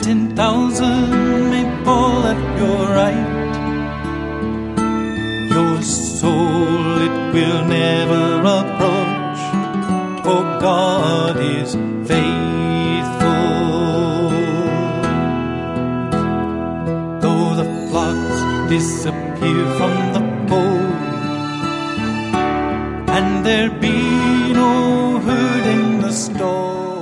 10,000 may fall at your right, your soul it will never approach, for God is faithful. Though the flocks disappear from the fold, and there be no herd in the stall,